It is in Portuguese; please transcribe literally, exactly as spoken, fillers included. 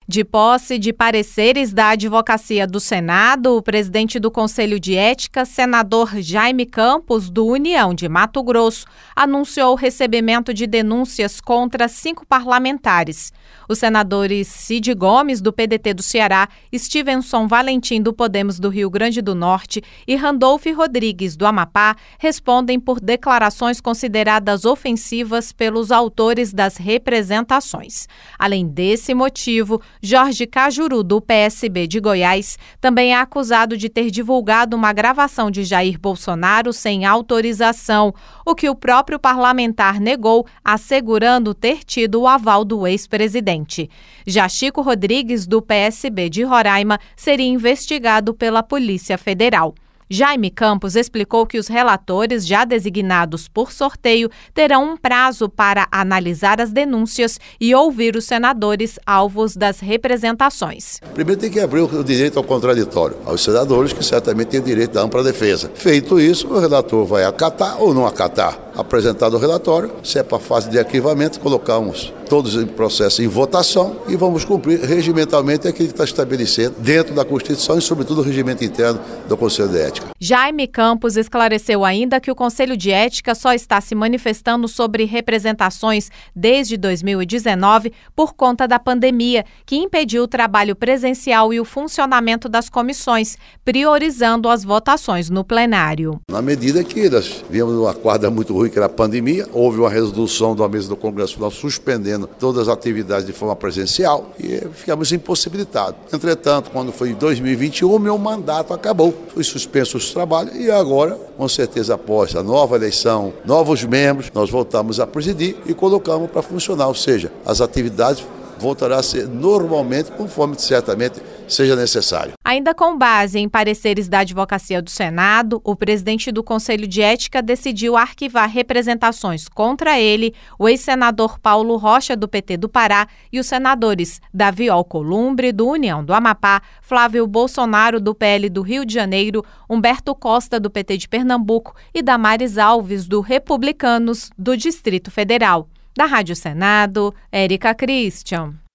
De posse de pareceres da Advocacia do Senado, o presidente do Conselho de Ética, senador Jaime Campos, do União de Mato Grosso, anunciou o recebimento de denúncias contra cinco parlamentares. Os senadores Cid Gomes, do P D T do Ceará, Stevenson Valentim, do Podemos do Rio Grande do Norte e Randolph Rodrigues, do Amapá, respondem por declarações consideradas ofensivas pelos autores das representações. Além desse motivo, Jorge Cajuru, do P S B de Goiás, também é acusado de ter divulgado uma gravação de Jair Bolsonaro sem autorização, o que o próprio parlamentar negou, assegurando ter tido o aval do ex-presidente. Já Chico Rodrigues, do P S B de Roraima, seria investigado pela Polícia Federal. Jaime Campos explicou que os relatores já designados por sorteio terão um prazo para analisar as denúncias e ouvir os senadores alvos das representações. Primeiro tem que abrir o direito ao contraditório aos senadores, que certamente têm o direito da ampla defesa. Feito isso, o relator vai acatar ou não acatar. Apresentado o relatório, se é para a fase de arquivamento, colocamos todos em processo em votação e vamos cumprir regimentalmente aquilo que está estabelecido dentro da Constituição e, sobretudo, o regimento interno do Conselho de Ética. Jaime Campos esclareceu ainda que o Conselho de Ética só está se manifestando sobre representações desde dois mil e dezenove por conta da pandemia, que impediu o trabalho presencial e o funcionamento das comissões, priorizando as votações no plenário. Na medida que nós víamos uma corda muito ruim, que era a pandemia, houve uma resolução da mesa do Congresso Nacional suspendendo todas as atividades de forma presencial e ficamos impossibilitados. Entretanto, quando foi em dois mil e vinte e um, meu mandato acabou. Fui suspenso os trabalhos e agora, com certeza, após a nova eleição, novos membros, nós voltamos a presidir e colocamos para funcionar, ou seja, as atividades voltará a ser normalmente, conforme certamente seja necessário. Ainda com base em pareceres da Advocacia do Senado, o presidente do Conselho de Ética decidiu arquivar representações contra ele, o ex-senador Paulo Rocha, do P T do Pará, e os senadores Davi Alcolumbre, do União do Amapá, Flávio Bolsonaro, do P L do Rio de Janeiro, Humberto Costa, do P T de Pernambuco e Damares Alves, do Republicanos, do Distrito Federal. Da Rádio Senado, Érica Christian.